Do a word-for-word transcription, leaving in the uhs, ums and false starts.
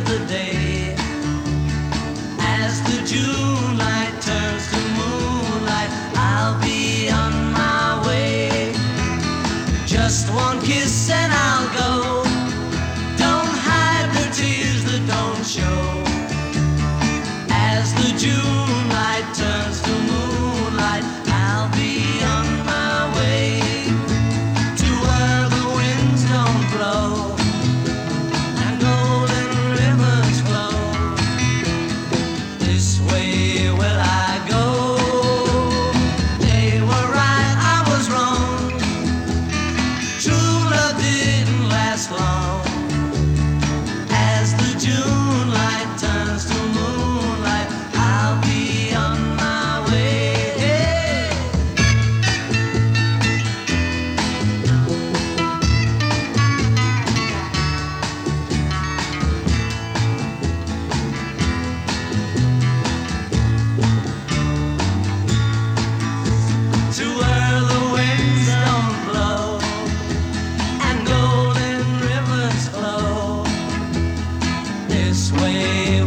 the day. As the June light turns to moonlight, I'll be on my way. Just one kiss and I'll go. Don't hide the tears that don't show. As the June light turns to moonlight, I'll be on my way to where the winds don't blow and golden rivers flow. This way will I go. They were right, I was wrong. True love didn't last long. As the June light turns to moonlight, I'll be on my way. To where the winds don't blow and golden rivers flow. This way